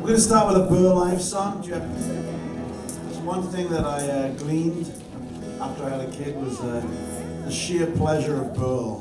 We're going to start with a Burl Ives song. There's one thing that I gleaned after I had a kid was the sheer pleasure of Burl.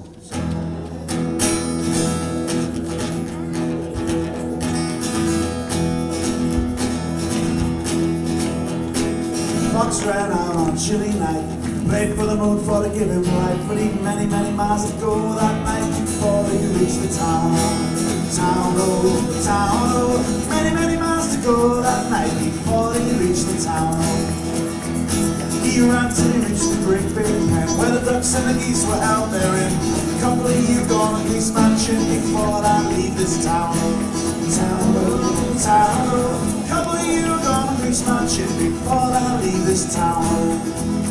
Fox ran out on chilly night, played for the moon for to give him life, but he many, many miles to go that night before he reached the town. Town, oh, town, oh, many, many miles to go that night before he reached the town. He ran till he reached the great big pen, where the ducks and the geese were out there in company. You gonna grease my chin before I leave this town. Town, oh, town, oh, couple of you gonna grease my chin before I leave this town.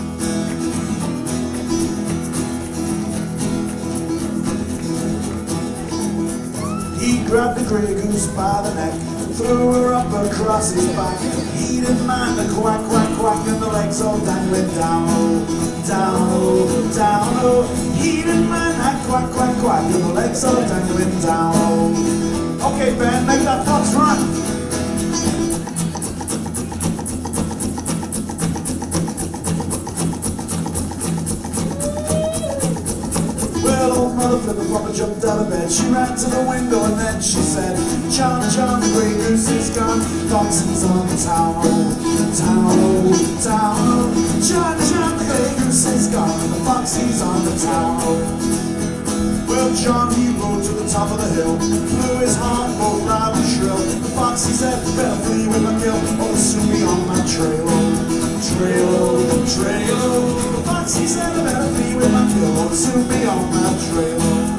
He grabbed the grey goose by the neck, threw her up across his back. He didn't mind the quack, quack, quack, and the legs all dangling down, oh, down, oh, down, oh. He didn't mind that quack, quack, quack, and the legs all dangling down, oh. Okay, Ben, make that fox run. Mother Flipper jumped out of bed. She ran to the window and then she said, John, John, the grey goose is gone. Foxy's on the town, oh, town, oh, town, oh. John, John, the grey goose is gone, and the foxy's on the town, oh. Well, John, he rode to the top of the hill, blew his horn both loud and shrill. The foxy said, better flee with my kill, or they'll soon be on my trail, oh, trail, oh, trail, oh. The foxy said, I better flee with my kill, or they'll soon be on my trail.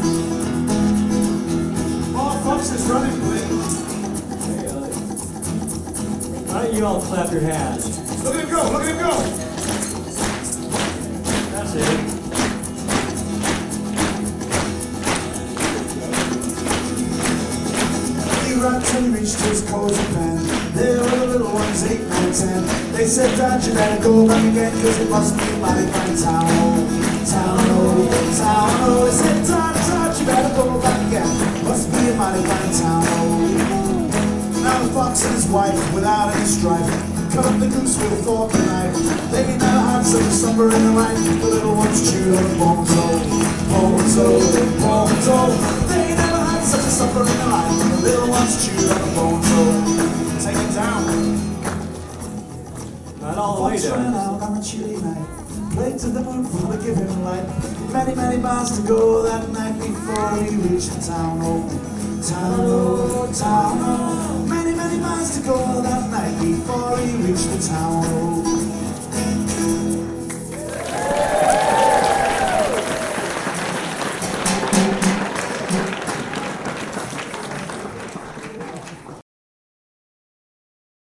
Foxes running, please. Hey, why don't you all clap your hands? Look at him go, look at him go. That's it. He ran till he reached his cozy pen. There were the little ones, 8, 9, 10. They said, Dad, you better go back again, cause it must be a mighty fine town, oh, town, oh, town, oh. They said, Dad, you better go back again. Must be a mighty fine town, oh. Now the fox and his wife, without any strife, cut up the goose with a fork and knife. They never had such a supper in their life. The little ones chewed on the bones, oh, bones, oh, bones, oh. They never had such a supper in their life. The little ones chewed on the bones, oh. Take it down. Not all the way Fox ran down. out on a chilly night, played to the moon for to give him light. Many, many miles to go that night before he reached the town, oh, town, oh, town, oh. Many, many miles to go that night before